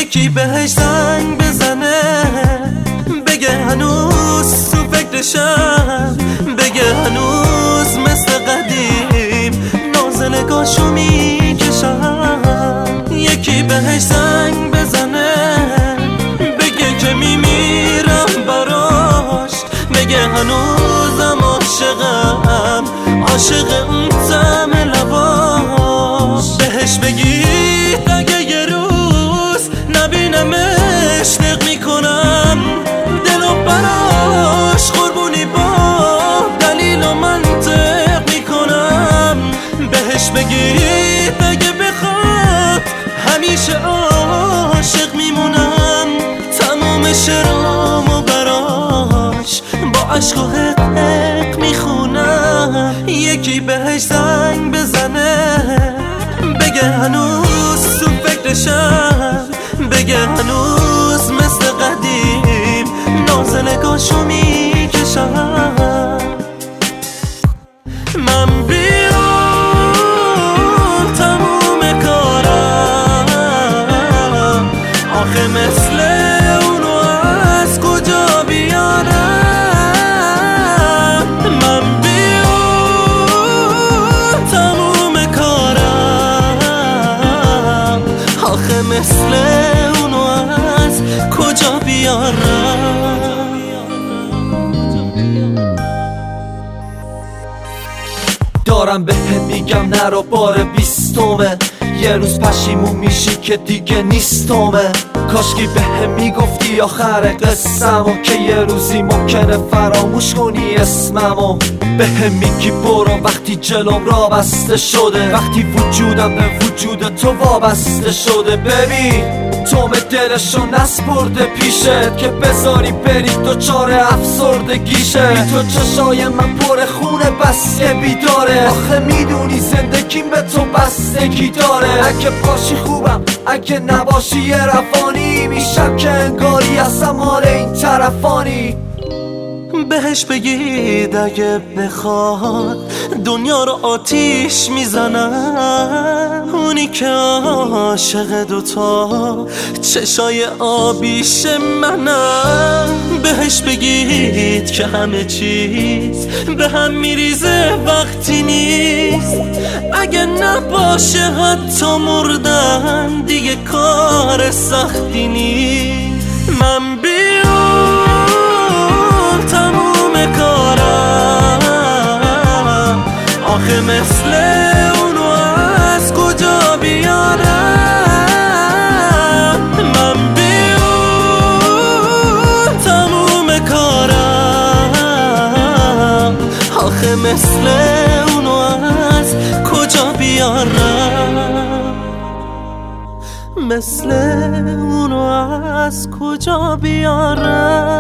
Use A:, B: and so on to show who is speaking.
A: یکی بهش زنگ بزنه بگه هنوز تو فکرشم، بگه هنوز مثل قدیم نازنگاشو میکشم. یکی بهش زنگ بزنه بگه که میمیرم براش، بگه هنوزم عاشقم، عاشق اون طعم لباش. بهش بگید اگه یه روز نبینمش دق میکنم دلو براش قربونی با دلیل و منطق میکنم. بهش بگید اگه بخواد همیشه عاشق میمونم، تمام شعرامو براش با عشق و حق میخونم. یکی بهش زنگ بزنه بگه هنوز تو فکرشم، بگه هنوز مثل قدیم نازنگاشو میکشم. من بیام تموم کارم، آخه مثل اونو از کجا بیارم. من بیام تموم کارم، آخه مثل اونو از کجا بیارم.
B: دارم بهت میگم نرو بار 20ه، یه روز پشیمون میشی که دیگه نیستمه. کاشکی بهم میگفتی آخر قصه‌مو که یه روزی ممکنه فراموش کنی اسممو. بهم میگی برو وقتی جلوم را بسته شده، وقتی وجودم به وجود تو وابسته شده. ببین توم دلشو نسپرده پیشت که بذاری بری دوچار افسردگیشه. بی تو چشای من پر خونه بس یه بیداره، آخه میدونی زندگیم به تو بستگی داره. اگه باشی خوبم، اگه نباشی یه رفانی میشم که انگاری اصلا مال این طرفانی.
A: بهش بگید اگه بخواد دنیا رو آتیش میزنم، اونی که عاشق دوتا چشای آبیش منم. بهش بگید که همه چیز به هم میریزه وقتی نیست، اگه نباشه حتی مردن دیگه کار سختی نیست. من تموم کارم، آخه مثل اونو از کجا بیارم. من بیام تموم کارم، آخه مثل اونو از کجا بیارم، مثل اونو از کجا بیارم.